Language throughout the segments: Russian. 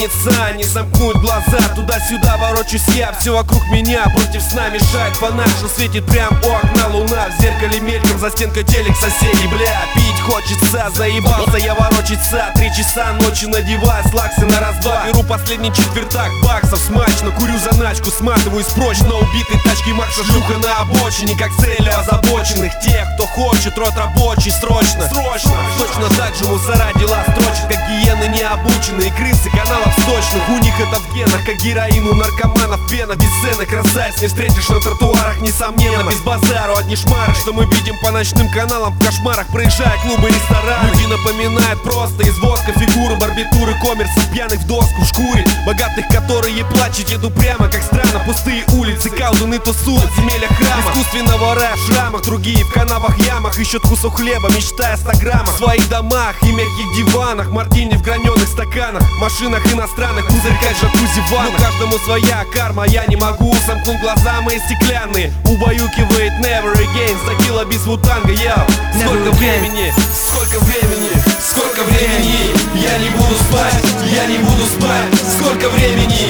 бессонница, не сомкнуть глаза. Туда-сюда ворочусь я, все вокруг меня против сна мешает фонарь, что светит прям у окна луна. В зеркале мельком, за стенкой телек соседей, бля. Пить хочется, заебался я ворочаться. 3 часа ночи надеваю слаксы на раз-два. Беру последний четвертак баксов смачно, курю заначку, сматываюсь прочь на убитой тачке Макса. Шлюха на обочине, как целью озабоченных тех, кто хочет рот рабочий срочно. Точно так же мусора дела строчат, как гиены необученные крысы каналов сточных. У них это в генах, как героин у наркоманов вена. Бесценных красавиц не встретишь на тротуарах, несомненно. Без базару, одни шмары, что мы видим по ночным каналам в кошмарах, проезжая клубы, рестораны. Люди напоминают просто из воска фигуры, барбитуры, коммерсов, пьяных в доску в шкуре. Богатых, которые плачут, еду прямо, как странно. Пустые улицы, колдуны тусуют, земелья храма. Искусственного рая в шрамах, другие в канавах, ямах ищут кусок хлеба, мечтая о 100 граммах. В своих домах и мягких диванах, мартини в граненых стаканах, машинах иностранных, пузырьках, джакузи, ваннах. Но каждому своя карма, я не могу сомкнуть глаза мои стеклянные. Убаюкивает never again, закила без вутанга, я. Сколько времени, сколько времени, сколько времени, я не буду спать, я не буду спать. Сколько времени,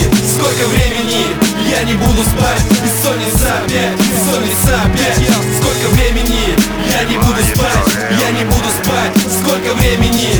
я не буду спать. Бессонница опять, бессонница опять. Сколько времени, я не буду спать, я не буду спать. Сколько времени,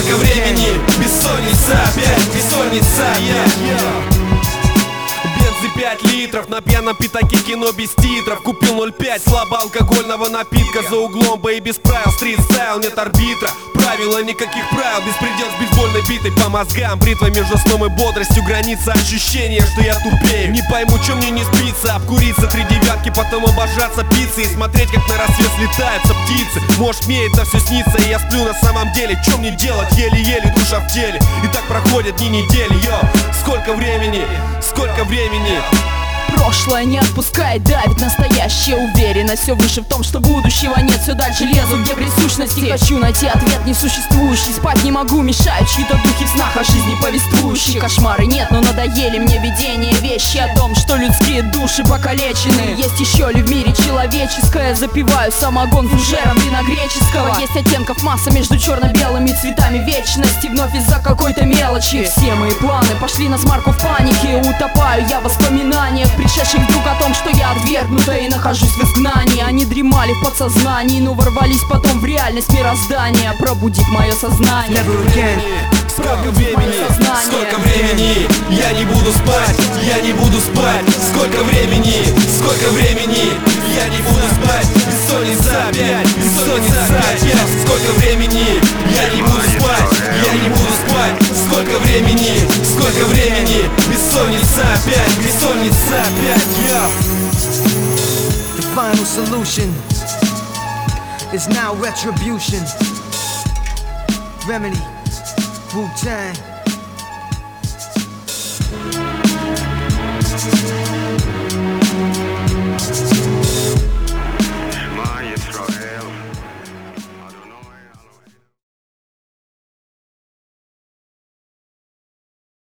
бессонница опять, бессонница опять. Бензы 5 литров, на пьяном пятаке кино без титров. Купил 0,5 слабоалкогольного напитка за углом, бэй без правил, стрит-стайл, нет арбитра. Правила, никаких правил, беспредел с бейсбольной битой по мозгам. Бритва между сном и бодростью, граница ощущения, что я тупею. Не пойму, чем мне не спится, обкуриться 3 девятки, потом обожаться пиццей и смотреть, как на рассвет слетаются птицы. Может, мне это все снится, и я сплю на самом деле. Чем мне делать, еле-еле душа в теле. И так проходят дни, недели, йо. Сколько времени, сколько времени. Прошлое не отпускает, давит настоящее. Уверена, все выше в том, что будущего нет. Все дальше лезу, где присущности. Хочу найти ответ несуществующий. Спать не могу, мешают чьи-то духи в снах о жизни повествующие. Кошмары нет, но надоели мне видения. Вещи о том, что людские души покалечены. Есть еще ли в мире человеческое? Запиваю самогон фужером вина греческого. Есть оттенков масса между черно-белыми цветами вечности. Вновь из-за какой-то мелочи все мои планы пошли на смарку в панике. Утопаю я в воспоминаниях, пришедших вдруг о том, что я отвергнута и нахожусь в изгнании. Они дремали в подсознании, но ворвались потом в реальность мироздания. Пробудить мое сознание. Сколько времени, я не буду спать, я не буду спать. Сколько времени, я не буду спать. Бессонница опять, бессонница опять. Сколько времени, я не буду спать, я не буду спать. Сколько времени, бессонница опять, бессонница опять. The final solution is now retribution. Remedy, Wu-Tang.